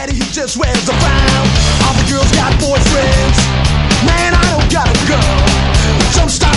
daddy, he just wears a frown. All the girls got boyfriends. Man, I don't got a girl. Some style